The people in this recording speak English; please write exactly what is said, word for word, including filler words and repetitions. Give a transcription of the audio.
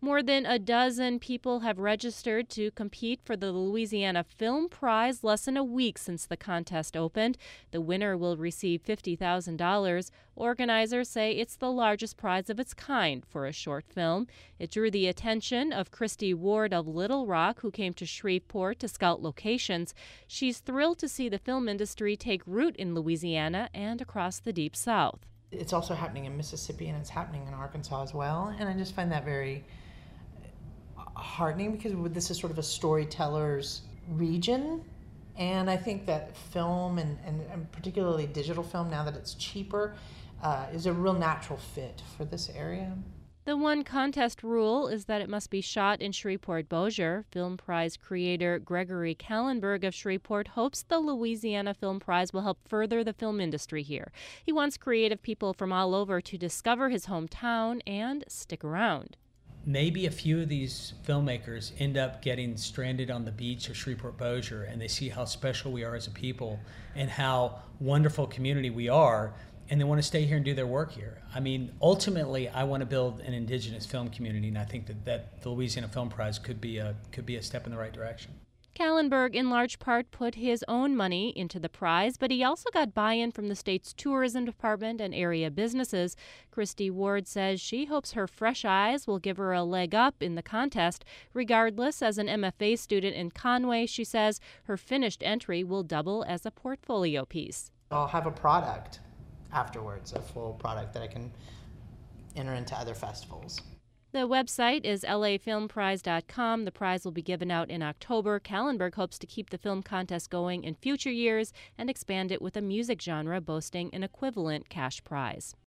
More than a dozen people have registered to compete for the Louisiana Film Prize less than a week since the contest opened. The winner will receive fifty thousand dollars. Organizers say it's the largest prize of its kind for a short film. It drew the attention of Christy Ward of Little Rock, who came to Shreveport to scout locations. She's thrilled to see the film industry take root in Louisiana and across the Deep South. It's also happening in Mississippi and it's happening in Arkansas as well, and I just find that very heartening because this is sort of a storyteller's region, and I think that film and, and, and particularly digital film, now that it's cheaper, uh, is a real natural fit for this area. The one contest rule is that it must be shot in Shreveport-Bossier. Film Prize creator Gregory Kallenberg of Shreveport hopes the Louisiana Film Prize will help further the film industry here. He wants creative people from all over to discover his hometown and stick around. Maybe a few of these filmmakers end up getting stranded on the beach of Shreveport-Bossier, and they see how special we are as a people and how wonderful community we are, and they want to stay here and do their work here. I mean, ultimately, I want to build an indigenous film community, and I think that, that the Louisiana Film Prize could be a could be a step in the right direction. Kallenberg, in large part, put his own money into the prize, but he also got buy-in from the state's tourism department and area businesses. Christy Ward says she hopes her fresh eyes will give her a leg up in the contest. Regardless, as an M F A student in Conway, she says her finished entry will double as a portfolio piece. I'll have a product afterwards, a full product that I can enter into other festivals. The website is L A film prize dot com. The prize will be given out in October. Kallenberg hopes to keep the film contest going in future years and expand it with a music genre boasting an equivalent cash prize.